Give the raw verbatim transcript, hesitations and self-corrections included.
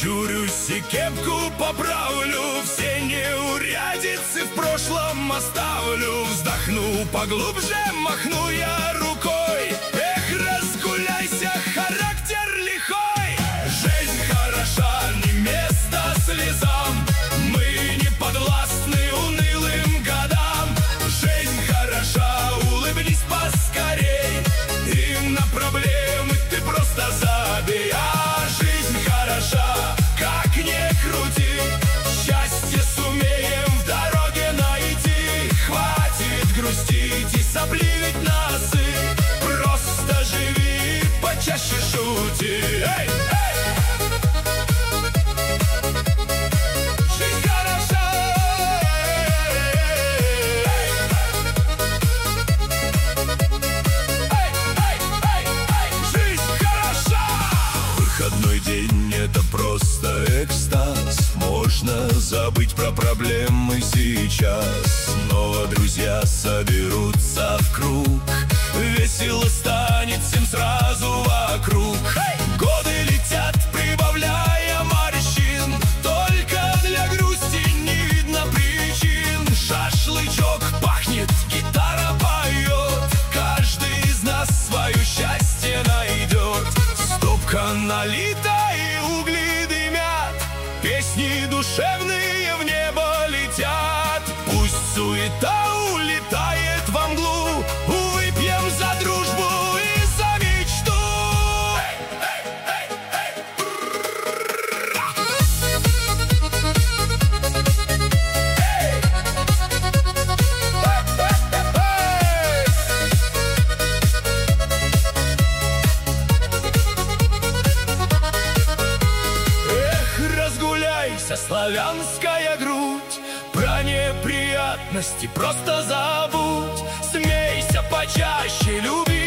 Прищурюсь и кепку поправлю, все неурядицы в прошлом оставлю. Вздохну поглубже, махну я рукой. Эх, разгуляйся, характер лихой. Жизнь хороша, не место слезам. Мы не подвластны унылым годам. Жизнь хороша, улыбнись поскорей. И на проблемы ты просто забей. А жизнь хороша, как ни крути, счастье сумеем в дороге найти. Хватит грустить и сопливить носы, просто живи, почаще шути. Эй, эй! Жизнь хороша, эй, эй, эй, эй, эй! Жизнь хороша! Выходной день — это просто экстаз. Можно забыть про проблемы сейчас. Снова друзья соберутся в круг. Весело станет всем сразу вокруг. Годы летят, прибавляя морщин. Только для грусти не видно причин. Шашлычок пахнет, гитара поет. Каждый из нас свое счастье найдет. Стопка налита и угли дымят. Песни душевные в небо летят. Пусть суета улетает во мглу. Выпьем за дружбу и за мечту. Эй, эй, эй, эй. Эй. Эх, разгуляйся, славянская грудь. Про неприятности просто забудь. Смейся почаще, люби